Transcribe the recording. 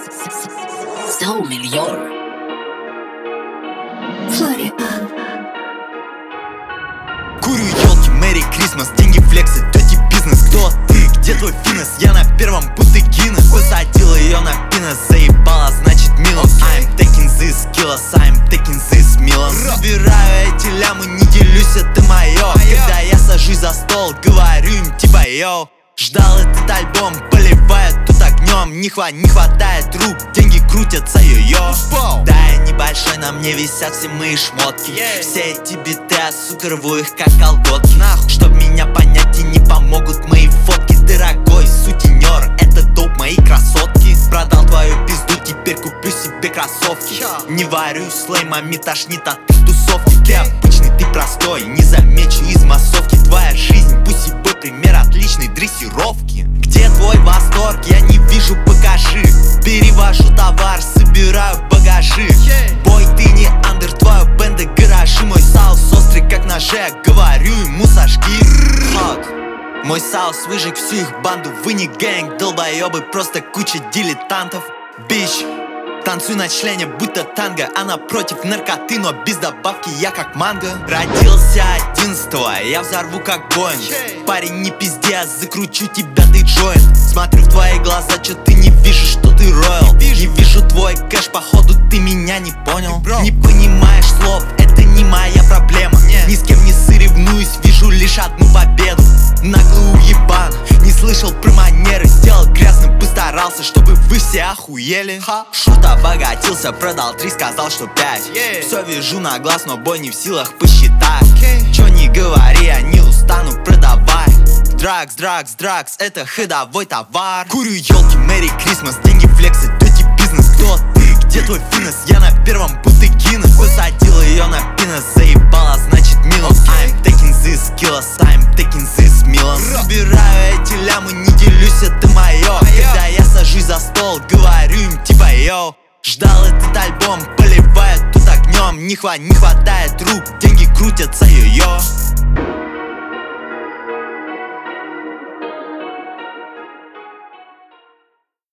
So Melior Курю елки, Мэри Крисмас, деньги флексы, dirty бизнес. Кто ты? Где твой финес? Я на первом будто Гиннес. Посадил ее на пинес, заебала, значит минус. I'm taking this kilos, I'm taking this милом. Забираю эти лямы, не делюсь, это мое. Когда я сажусь за стол, говорю им типа йоу. Ждал этот альбом, поливают тут огнем. Не хватает рук, деньги крутятся, йо-йо. Да, я небольшой, на мне висят все мои шмотки. Все эти биты, я, сука, рву их как колготки. Чтоб меня понять, и не помогут мои фотки. Дорогой сутенер, это доп мои красотки. Продал твою пизду, теперь куплю себе кроссовки. Не варюсь с леймами, тошнит от их тусовки. Ты обычный, ты простой, не замечу из массовки. Твоя жизнь, пусть и бой, пример отличной дрессировки. Где твой восторг? Я не вижу, покажи. Перевожу товар, собираю багажи. Бой, ты не андер, твоя бенда гаражи. Мой соус острый, как ножи, я говорю ему сожги. Мой соус выжег всю их банду. Вы не гэнг, долбоебы, просто куча дилетантов. Бич, танцуй на члене, будто танго. Она против наркоты, но без добавки я как манго. Родился 11-го, я взорву как Боинг. Парень, не пизди, я закручу тебя, ты джойнт. Смотрю в твои глаза, чё ты не видишь, что ты роял. Не вижу твой кэш, походу ты меня не понял. Не понимаешь слов, это не моя проблема. Ни с кем не соревнуюсь, вижу лишь одну победу. Наглый уебан, не слышал про манеры. Сделал грязным, постарался, чтобы вы все охуели. Шут обогатился, продал 3, сказал, что 5. Все вижу на глаз, но бой не в силах посчитать. Чё не говори, я не устану продавать. Драгс, это ходовой товар. Курю елки, Мэри Крисмас, деньги флексы, dirty бизнес. Кто ты? Где твой финес? Я на первом будто Гиннес. Посадил ее на пинес, заебала, значит минус. I'm taking this kilos, I'm taking this милом. Забираю эти лямы, не делюсь, это мое. Когда я сажусь за стол, говорю им типа йоу. Ждал этот альбом, поливают тут огнем. Не хватает рук, деньги крутятся, йо-йо.